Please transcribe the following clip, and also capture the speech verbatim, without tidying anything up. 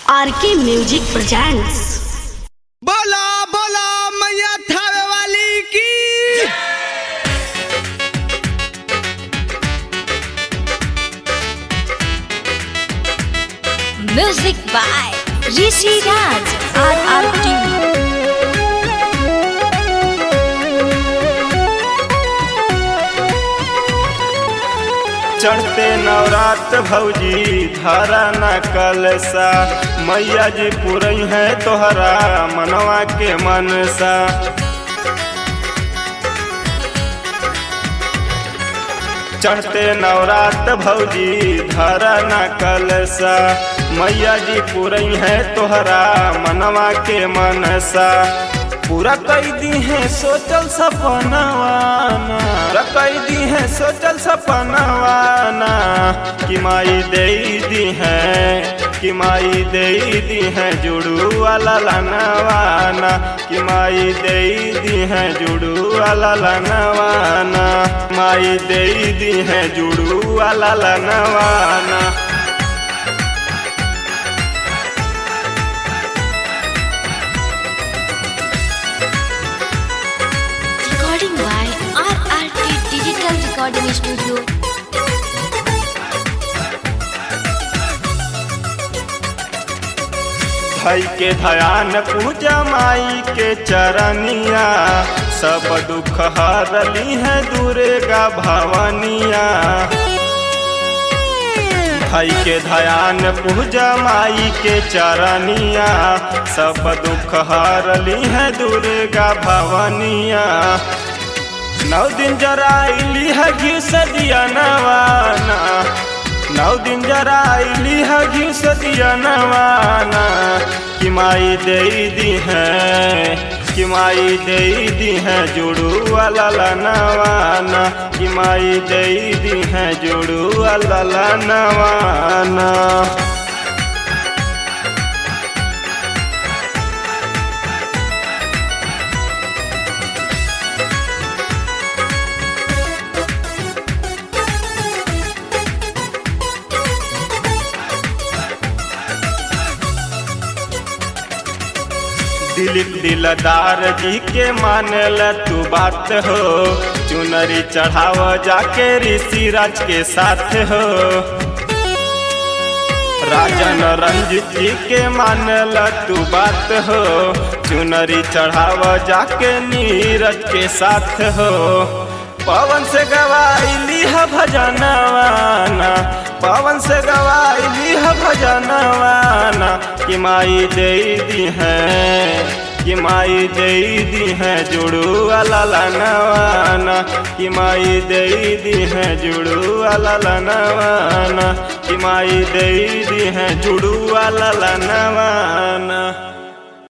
RK music presents. बोला बोला मैया थावे वाली की। Music by Rishi Raj R R T. चढ़ते नवरात भौजी धारा न कलसा, मैया जी पुरई है तोहरा मनवा के मनसा। चढ़ते नवरात भौजी धारा न कलसा, मैया जी पुरई है तोहरा मनवा के मनसा। पूरा कई दी है सोचल सपनवाना, पूरा कई दी है सोचल सपनवाना। कि माई दे दी है, कि माई दे दी है जुड़ू वाला लनवाना। कि माई दे दी है जुड़ू वाला लनवाना, माई दे दी है जुड़ू वाला लनवाना। Recording by R R T digital recording studio. भाई के ध्यान पूजा माई के चरनिया, सब दुख हरली है दुर्गा भवानिया। भाई के ध्यान पूजा माई के चरनिया, सब दुख हरली है दुर्गा भवानिया। नौ दिन जराइली है घी सदिया नवाना, नौ दिन जराइली है घी सदिया नवाना। कि माई दे दी है, कि माई दे दी है जुड़ू वाला लनवाना। कि माई दे दी है जुड़ू वाला लनवाना। दिलीप दिलदार जी के मानल तू बात हो, चुनरी चढ़ाव जाके ऋषि राज के साथ हो। राजन रंजित जी के मानल तू बात हो, चुनरी चढ़ाव जाके नीरज के साथ हो। पवन से गवाइली है भजनवाना, पवन से गवाइली है भजनवाना। कि माई दे दी है, कि माई दे दी है जुड़ू वाला लनवाना। कि माई दे दी है जुड़ू वाला लनवाना। कि माई दे दी है जुड़ू वाला लनवाना।